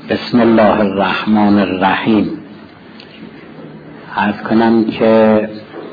بسم الله الرحمن الرحیم. عرض کنم که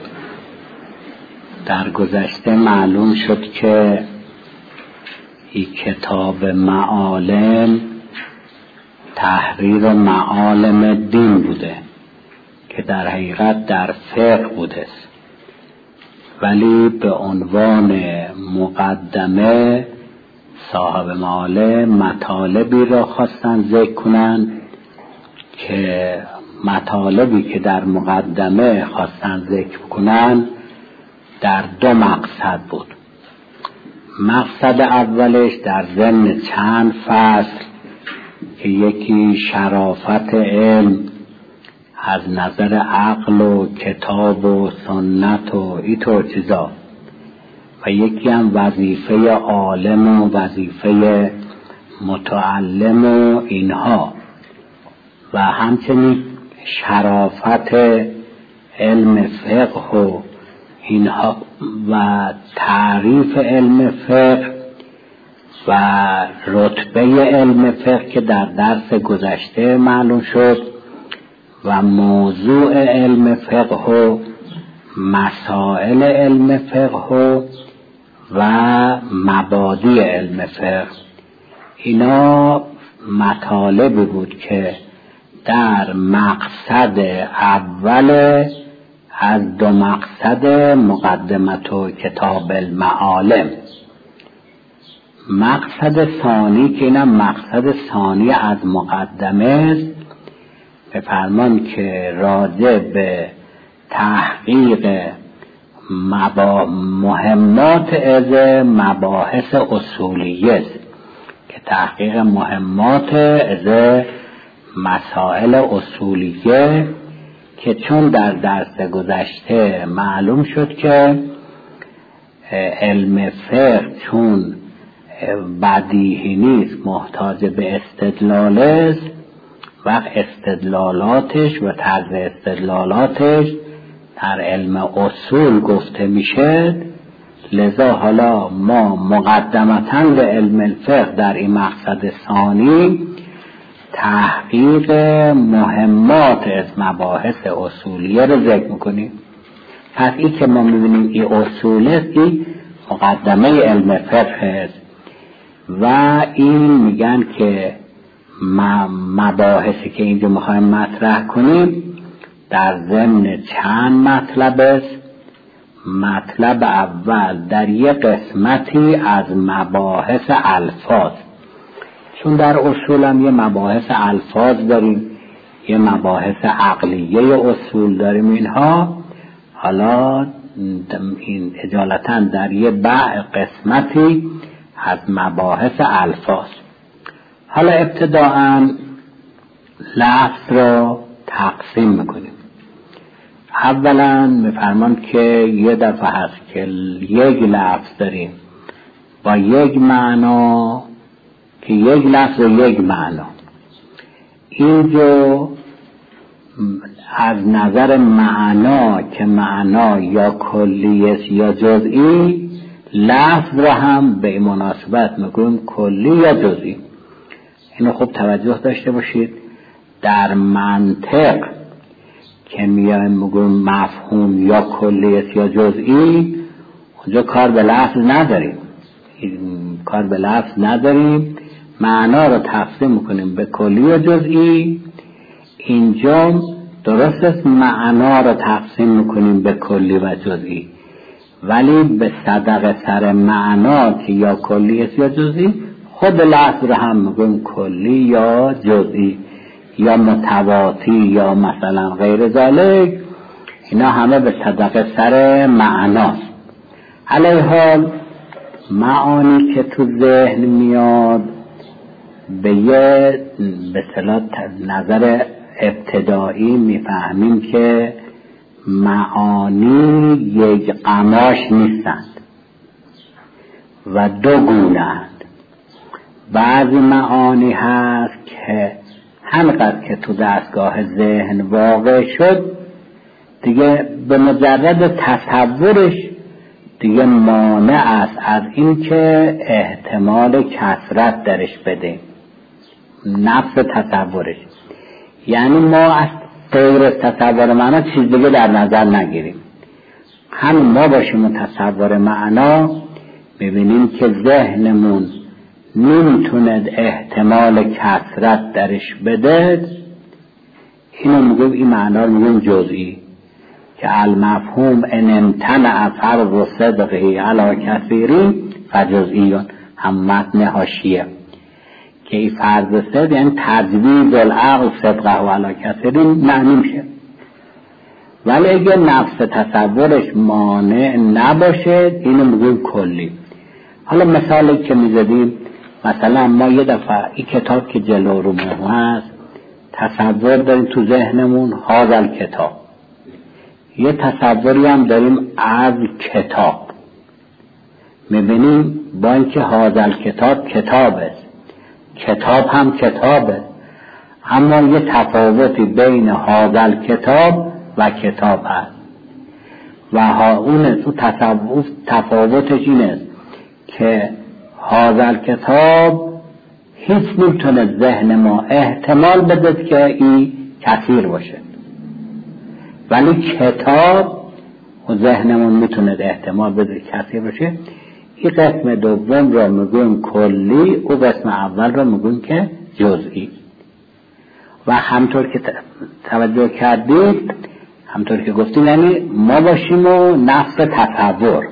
در گذشته معلوم شد که این کتاب معالم تحریر معالم دین بوده که در حقیقت در فقه بوده، ولی به عنوان مقدمه صاحب معالم مطالبی را خواستن ذکر کنن که مطالبی که در مقدمه خواستن ذکر کنن در دو مقصد بود. مقصد اولش در ضمن چند فصل که یکی شرافت علم از نظر عقل و کتاب و سنت و اینطور چیزا، و یکی هم وظیفه عالم و وظیفه متعلم و اینها، و همچنین شرافت علم فقه و اینها و تعریف علم فقه و رتبه علم فقه که در درس گذشته معلوم شد، و موضوع علم فقه و مسائل علم فقه و مبادی علم فقه. اینا مطالب بود که در مقصد اول از دو مقصد مقدمت و کتاب المعالم. مقصد ثانی که اینم مقصد ثانی از مقدمه است، به فرمان که راجع به تحقیق مهمات از مباحث اصولیه است، که تحقیق مهمات از مسائل اصولیه، که چون در درس گذشته معلوم شد که علم فقه چون بدیهی نیست محتاج به استدلال است، وقت استدلالاتش و طرز استدلالاتش در علم اصول گفته میشه، لذا حالا ما مقدمتاً به علم الفقه در این مقصد ثانی تحقیق مهمات از مباحث اصولیه رو ذکر میکنیم. پس این که ما میبینیم این اصول است، این مقدمه علم فقه است، و این میگن که مباحثی که اینجا میخوایم مطرح کنیم در ضمن چند مطلب است. مطلب اول در یک قسمتی از مباحث الفاظ، چون در اصول هم یه مباحث الفاظ داریم، یه مباحث عقلیه اصول داریم، اینها حالا این اجالتا در یه قسمتی از مباحث الفاظ. حالا ابتداءً لفظ را تقسیم میکنیم. اولا میفرمان که یه دفعه هست که یک لفظ داریم با یک معنا، که یک لفظ و یک معنا. اینجا از نظر معنا که معنا یا کلی است یا جزئی، لفظ را هم به مناسبت میگویم کلی یا جزئی. اینو خوب توجه داشته باشید. در منطق که میایم میگویم مفهوم یا کلی است یا جزئی، اونجا کار به لفظ نداریم، معنا رو تقسیم میکنیم به کلی و جزئی. اینجا درست است معنا رو تقسیم میکنیم به کلی و جزئی، ولی به صدق سر معنا که یا کلی است یا جزئی، خود لفظ رو هم میگیم کلی یا جزئی یا متواتی یا مثلا غیر ذالک. اینا همه به صدق سر معناست. علیه حال معانی که تو ذهن میاد به یه به اصطلاح نظر ابتدایی میفهمیم که معانی یک قماش نیستند و دو گونه‌اند. بعضی معانی هست که همینقدر که تو دستگاه ذهن واقع شد، دیگه به مجرد تصورش دیگه مانع است از این که احتمال کثرت درش بده. نفس تصورش، یعنی ما از غیر تصور معنا چیز دیگه در نظر نگیریم، همین ما باشیم و تصور معنا ببینیم که ذهنمون نمیتونه احتمال کثرت درش بده، اینو میگم این معنا رو میگم جزئی، که المفهوم ان امتنع فرض صدقه علی کثیری فجزئیون، هم متن حاشیه که این فرض صدق یعنی تجویز العقل صدقه علی کثیری معنی میشه. ولی اگه نفس تصورش مانع نباشه اینو میگیم کلی. حالا مثالی که میزدیم، مثلا ما یه دفعه این کتاب که جلو رو هست تصور داریم تو ذهنمون هاذا کتاب، یه تصوری هم داریم از کتاب، میبینیم با اینکه هاذا کتاب کتابه، کتاب هم کتابه، اما یه تفاوتی بین هاذا کتاب و کتاب هست و اون تو تفاوتش اینه که هاذا کتاب هیچ نمیتونه ذهن ما احتمال بده که این کثیر باشه، ولی کتاب و ذهنمون میتونه احتمال بده کثیر باشه. این قسم دوم رو میگیم کلی، و قسم اول رو میگیم که جزئی. و همطور که توجه کردید، همطور که گفتیم، یعنی ما باشیم و نفس تصور،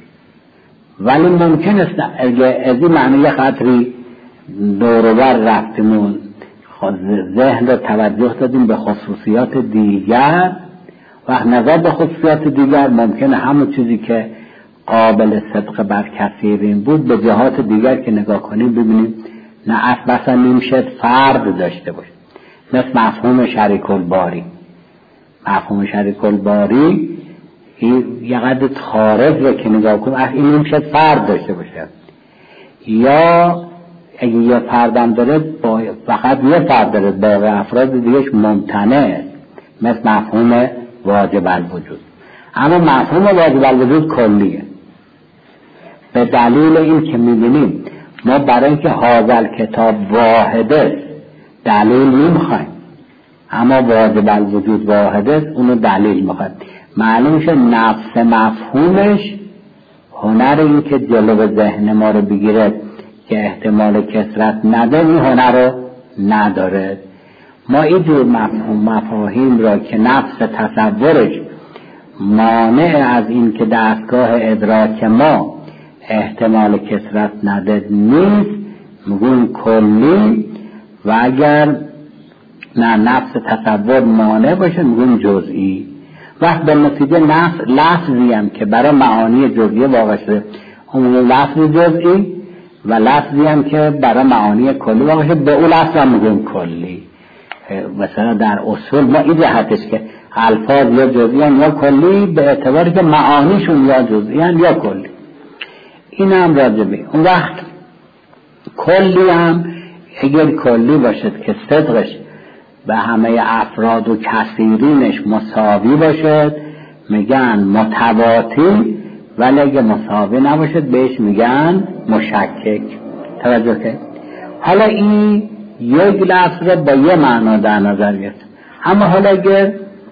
ولی ممکن است از این معنی یه خاطری دوروبر رفتیمون ذهن رو توجه دادیم به خصوصیات دیگر و نظر به خصوصیات دیگر ممکنه همون چیزی که قابل صدق بر کثیرین بود به جهات دیگر که نگاه کنیم ببینیم نه اصلا نمیشه فرد داشته باشه، مثل مفهوم شریک الباری. مفهوم شریک الباری یه قدر خارج رو که نگاه کنیم این نمیشه فرد داشته باشه، یا اگه یه فردم داره فقط یه فرد داره باقی افراد دیگهش ممتنع، مثل مفهوم واجب الوجود. اما مفهوم واجب الوجود کلیه، به دلیل این که میبینیم ما برای اینکه هاذا کتاب واحده دلیل نمیخوایم، اما واجب الوجود واحده اونو دلیل میخوایم. معلوم شه نفس مفهومش هنر این که جلو ذهن ما رو بگیره که احتمال کثرت نده، این هنر رو نداره. ما اینجور مفاهیم را که نفس تصورش مانع از این که دستگاه ادراک ما احتمال کثرت نده نیست میگون کلی، و اگر نه نفس تصور مانع باشه میگون جزئی. وقت به نتیجه نفس لفظی هم که برای معانی جزئی واقع شده اون لفظ جزئی، و لفظی هم که برای معانی کلی واقع شده به اون لفظ هم میگون کلی. مثلا در اصول ما این جهتش که الفاظ یا جزئی یا کلی به اعتباری که معانیشون یا جزئی یا کلی. این هم راجبه اون وقت کلی هم اگر کلی باشد که صدقش به همه افراد و کثیرینش مساوی باشد میگن متواتی، ولی اگه مساوی نباشد بهش میگن مشکک. توجه که حالا این یک لفظ رو با یه معنا در نظر گرفت، اما حالا اگر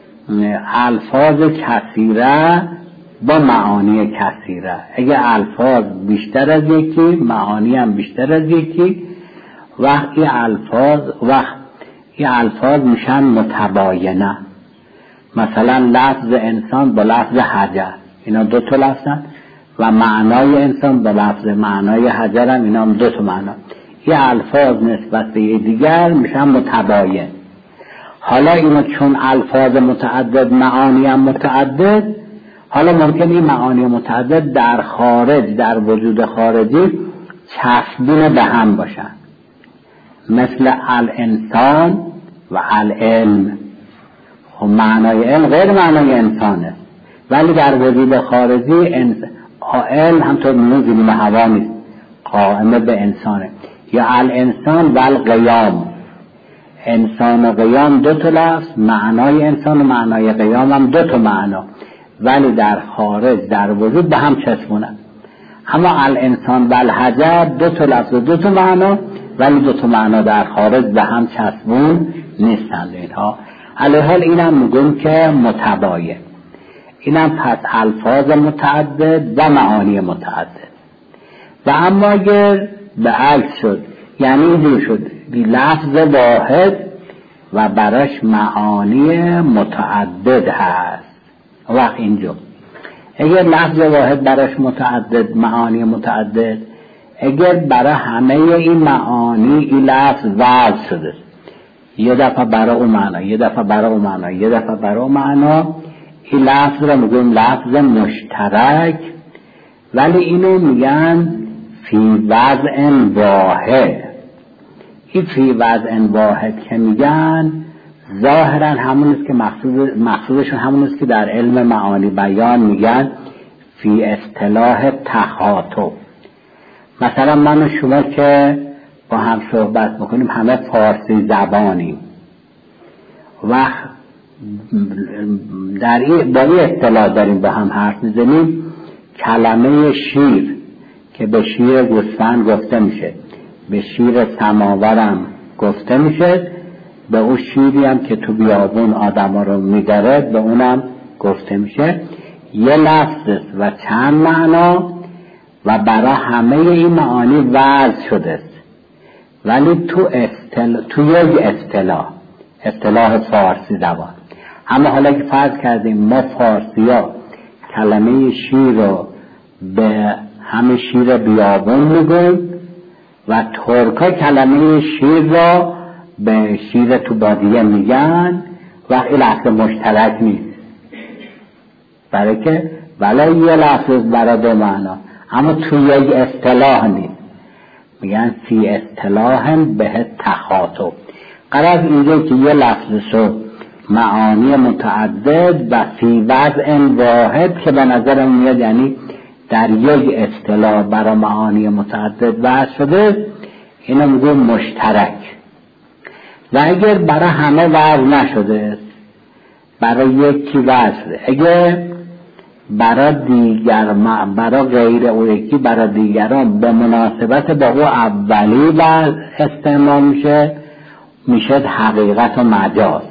الفاظ کثیره با معانی کثیره، اگه الفاظ بیشتر از یکی معانی هم بیشتر از یکی، وقتی الفاظ میشن متباینه. مثلا لفظ انسان با لفظ حجر، اینا دو تا لفظن، و معنای انسان با لفظ معنای حجر هم اینا هم دو تا معنا. این الفاظ نسبت به دیگر میشن متباین. حالا اینا چون الفاظ متعدد معانی هم متعدد، حالا ممکن این معانی متعدد در خارج، در وجود خارجی چسبونه به هم باشن، مثل الانسان و العلم. خب معنای علم غیر معنای انسانه، ولی در وجود خارجی علم همطور نوزی هوا نیست، قائمه به انسانه. یا الانسان و القیام، انسان و قیام دو تا لفظ، معنای انسان و معنای قیام هم دو تا معنا، ولی در خارج در وجود به هم چسبونه. اما الانسان و الحجر دو تا لفظ و دو تا معنا، ولی دو تا معنا در خارج به هم چسبون نیستند اینها. علیه حال اینم میگم که متباین، اینم پس الفاظ متعدد و معانی متعدد. و اما اگر به عکس شد، یعنی اینجور شد لفظ واحد و براش معانی متعدد هست، وقت اینجا اگر لفظ واحد براش متعدد معانی متعدد، اگر برای همه این معانی این لفظ وضع شده، یه دفعه برای اون معنا، یه دفعه برای اون معنا، یه دفعه برای اون معنا، این لفظ رو میگیم لفظ مشترک، ولی اینو میگن فی وضع واحد. این فی وضع واحد که میگن ظاهرا همون است که مقصودشون همون است که در علم معانی بیان میگن فی اصطلاح تخاطب. مثلا من و شما که با هم صحبت میکنیم همه فارسی زبانیم و در این با این اصطلاح داریم با هم حرف میزنیم. کلمه شیر که به شیر گوسفند گفته میشه، به شیر سماورم گفته میشه، به اون شیری هم که تو بیابون آدم ها رو میداره به اونم گفته میشه. یه لفظ است و چند معنا و برای همه این معانی وضع شده است، ولی تو یک اصطلاح فارسی زبان. اما حالا که فرض کردیم ما فارسی ها کلمه شیر رو به همه شیر بیابون میگویم و ترکا کلمه شیر را به شیر تو بادیه میگن و این لفظ مشترک نیست، برای که ولی یه لفظ برای دو معنا اما تو یک اصطلاح نیست، میگن فی اصطلاح به تخاطب. قرار اینجا که یه لفظ رو معانی متعدد و فی وضع واحد که به نظر میاد یعنی در یک اصطلاح برای معانی متعدد وضع شده، اینو میگم مشترک. و اگر برای همه وضع نشده، برای یکی وضع شده، اگر برای دیگر برای غیر او یکی برای دیگران به مناسبت با او اولی وضع استعمال میشه حقیقت و مجاز.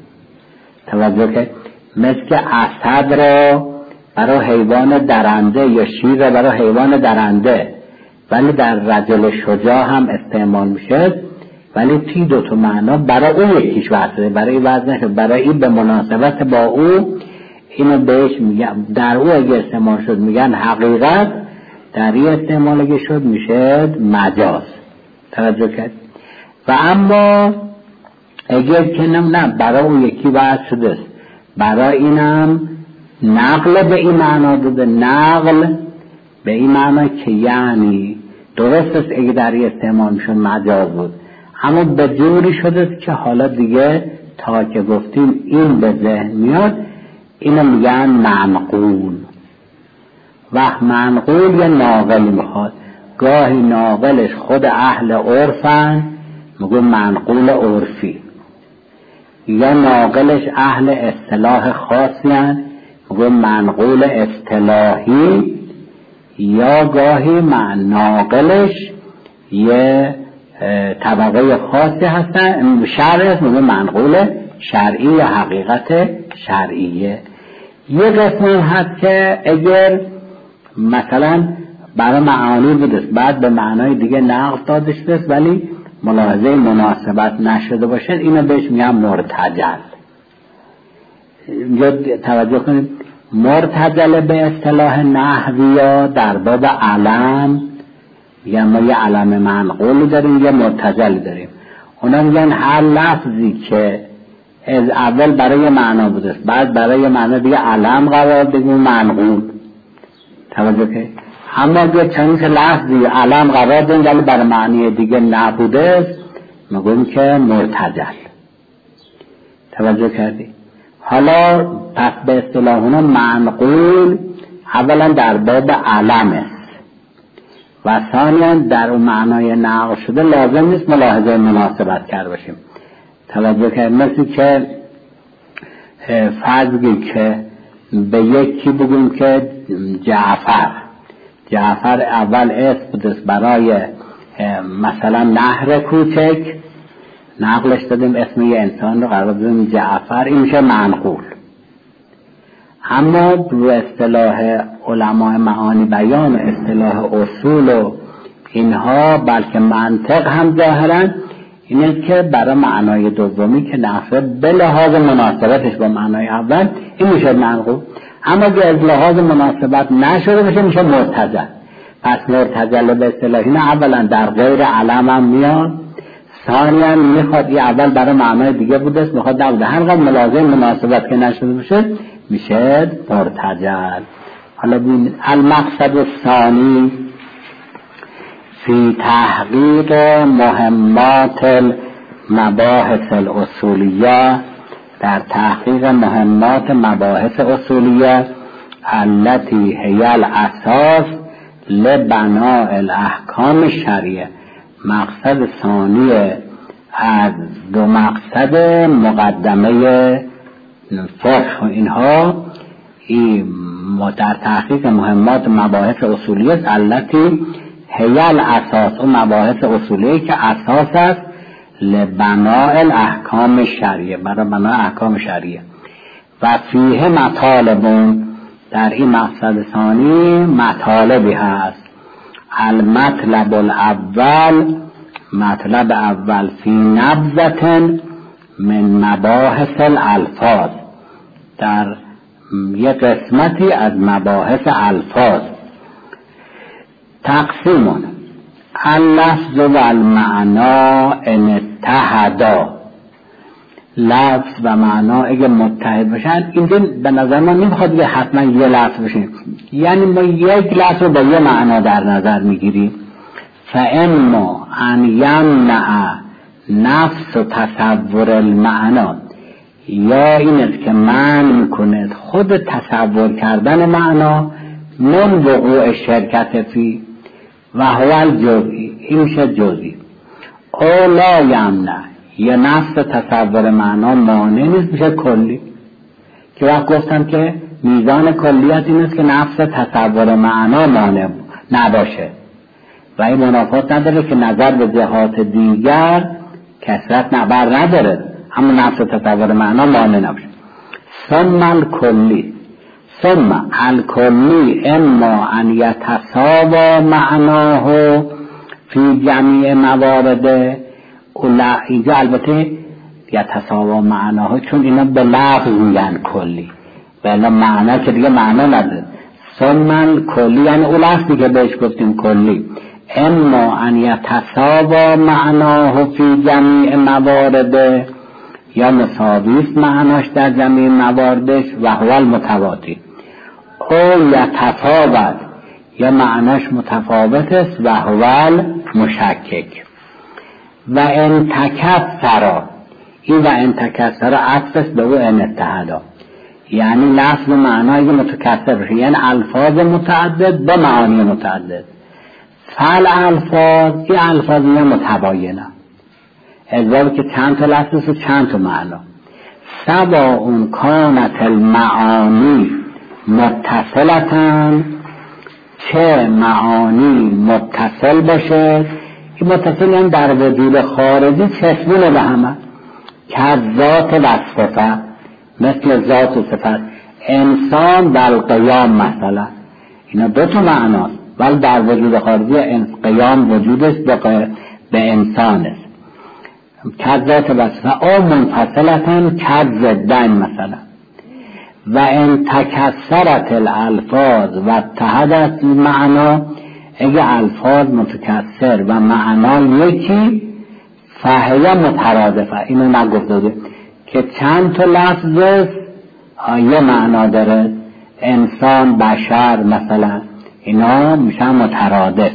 توجه که مثل که اسد را برای حیوان درنده یا شیر را برای حیوان درنده ولی در رجل شجاع هم استعمال میشه، ولی تی دو تا معنا برای اون یکیش وضعه، برای وضع نشد، برای این به مناسبت با او اینو بهش میگن، در او اگه استعمال شد میگن حقیقت، در این استعمال اگه شد میشه مجاز. توجه کرد؟ و اما اگر که نه برای اون یکی وضع شده است، برای اینم نقل به این معنا داده، نقل به این معنا که یعنی درست است اگه در این استعمال میشد مجاز بود، اما به جوری شده که حالا دیگه تا که گفتیم این به ذهن میاد، اینو میگن منقول. و منقول یه ناقل میخواد، گاهی ناقلش خود اهل عرفن میگه منقول عرفی، یا ناقلش اهل اصطلاح خاصی هن میگه منقول اصطلاحی، یا گاهی ناقلش یه طبقه خاصی هستن، شرع میگه منقول شرعی یا حقیقت شرعیه. یه قسم هست که اگر مثلا برای معانی بوده بعد به معنای دیگه نقل داده شده ولی ملاحظه مناسبت نشده باشه، اینو بهش میگن مرتجل. اینجا توجه کنید، مرتجل به اصطلاح نحوی در باب علم، یا ما یه علم منقول داریم یه مرتجل داریم. اونا میگن هر لفظی که از اول برای معنا بوده بعد برای معنا دیگه علم قرار بگیم منقول. توجه که اما اگه چند که لفظی علم قرار دیم ولی برای معنی دیگه نبوده میگیم که مرتجل. توجه کردی؟ حالا پس به اصطلاح اونا منقول اولا در باب علم است و ثانیاً در اون معنای نقل شده لازم نیست ملاحظه مناسبت کرده باشیم. توجه کرد مثل که فرض بگیم که به یکی بگیم که جعفر اول اسم بوده برای مثلا نهر کوچک نقلش دادیم اسم یه انسان رو قرار دادیم جعفر، این میشه منقول. اما رو اصطلاح علماء معانی بیان و اصطلاح اصول و اینها بلکه منطق هم ظاهرا اینه که برای معنای دومی که نفسه به لحاظ مناسبتش با معنای اول این میشه منقول، اما که از لحاظ مناسبت نشده بشه میشه مرتجل. پس مرتجل به اصطلاح اینه اولا در غیر علم هم میاد، ثانیا میخواد این اول برای معنای دیگه بوده میخواد در هر قدر ملازم مناسبت که نشده بشه میشه مرتجل. حالا ببین المقصد الثانی فی تحقیق مهمات المباحث الاصولیه، در تحقیق مهمات مباحث اصولیه التي هی الاساس لبناء الاحکام شرعیه. مقصد ثانی از دو مقصد مقدمه فقه و اینها در تحقیق مهمات مباحث اصولیه التي هی الاساس و مباحث اصولیه که اساس است لبناء الاحکام شرعیه، برای بناء احکام شرعیه. و فیه مطالبون، در این مقصد ثانی مطالبی هست. المطلب الاول، مطلب اول فی نبذة من مباحث الالفاظ، در یک قسمتی از مباحث الفاظ. تقسیمون اللفظ و المعنا ان اتحدا، لفظ و معنا اگه متحد بشن، اینجا به نظر من نمیخواد یه حتما یه لفظ بشن، یعنی ما یک لفظ رو با یه معنا در نظر میگیریم. فاما ان یمنع نفس تصور المعنا، یا این است که منع میکند خود تصور کردن معنا من وقوع شرکت فی و هو الجزئی، این میشه جزئی. او لا یمنع، یه نفس تصور معنا مانع نیست، میشه کلی. که وقت گفتم که میزان کلیت این است که نفس تصور معنا مانع نباشه و این منافات نداره که نظر به جهات دیگر کثرت نبر نداره، اما نفس تصور معنا مانع نباشه. ثم الکلی، ثم الکلی اما ان یتساوی معناه فی جمیع موارد. اینجا البته یتساوی معناه چون اینا به لفظ میگن کلی، ولی معنا که دیگه معنا نداره. ثم الکلی یعنی اون لفظی که بهش گفتیم کلی، اما ان یتساوی معناه فی جمیع موارد، یا مساویست معناش در جمیع مواردش و هو المتواتی. او یتفاوت، یا معناش متفاوت است و هو المشکک. و ان تکثر، این و ان تکثر عطف است به او ان اتحدا، یعنی لفظ و معنای متکثر بشه، یعنی الفاظ متعدد با معانی متعدد. فعل الفاظ، این الفاظ متباینه، ازاله که چند تا لفظ و چند تا معنا. سواء کانت المعانی متصلتن، چه معانی متصل باشه، این متصل یعنی در وجود خارجی چشمونه به همه، که ذات و صفت، مثل ذات و صفت. انسان در قیام مثلا، اینا دو تا معناست، ولی در وجود خارجی قیام وجودش به انسان است. کذات و صفت او منفصلتن کذدن مثلا. و ان تکثرت الالفاظ و اتحدت المعنا، اگه الفاظ متکثر و معنا یکی، فهیه مترادفه، اینو نگفته که چند تا لفظ یه معنا داره، انسان، بشر مثلا، اینا میشن مترادف.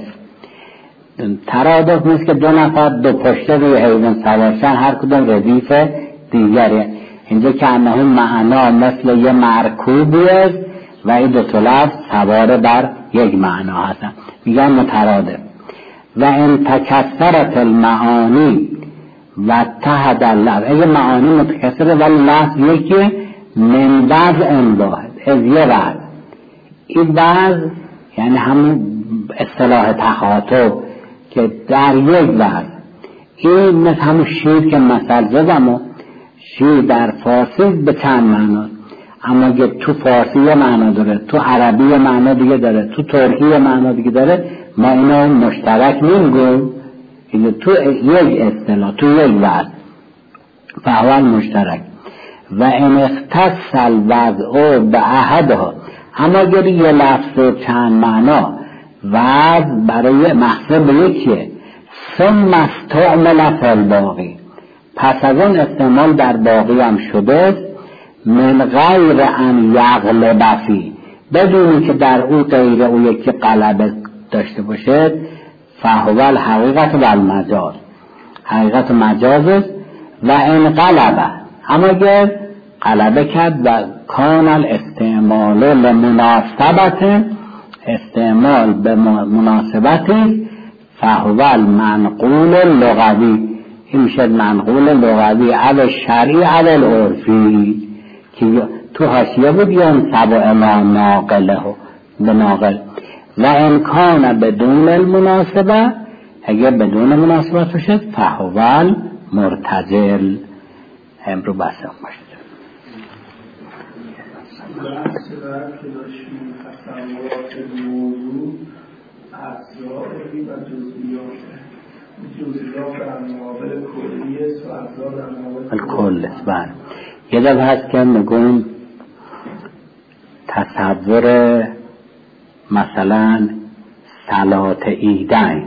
ترادف نیست که دو نفر دو پشته روی حیوان سوارشن، هر کدوم ردیف دیگره. اینجا که انه معنا مثل یه مرکوبی است و این دو تا لفظ سوار بر یک معنا هستن، میگن مترادف. و ان تکثرت المعانی و اتحد اللفظ، اگه معانی متکثره ولی لفظ یکی، من وضع واحد، از یه وضع. این وضع یعنی همون اصطلاح تخاطب که که در یک وضع این مثل همون شیر که مثل زدم و شیر در فارسی به چند معنا، اما اگه تو فارسی یه معنا داره، تو عربی یه معنا دیگه داره، تو ترکی یه معنا دیگه داره، ما اینا مشترک نمیگیم، این تو یک اصطلاح تو یک وضع فاول مشترک و ان اختص الوضع به احدها، اما اگر یه لفظ چند معنا وضع برای محصول به یکیه ثم استعمل فی الباقی، پس از اون استعمال در باقی هم شده من غیر ان یغلب فی، بدونی که در او غیر او یکی غلبه داشته باشه، فهو الحقیقت و المجاز، حقیقت مجاز است. و ان غلبه، اما اگر غلبه کرد و کان الاستعمال لمناسبت، استعمال به مناسبتی، فهو المنقول اللغوی، این میشه منقول لغوی علی شرعی علی العرفی که تو حاشیه بود ینسب الی ناقله به ناقل. و امکان بدون المناسبه، اگر بدون مناسبت باشد فهو المرتجل. امرو بسم باشد بحث بعد که داشتیم تصورات موضوع اجزایی و جزئیات در مقابل کلیه و اجزا در مقابل کل است. یه دفعه هست که میگویم تصور مثلا صلات ایدین،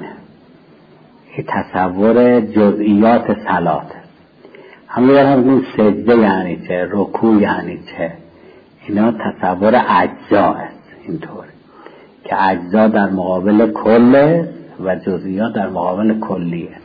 تصور جزئیات صلات، همه هم میگویم سجده یعنی چه، رکوع یعنی چه، اینا تصور اجزا است. اینطور که اجزا در مقابل کل و جزئیات در مقابل کلیه.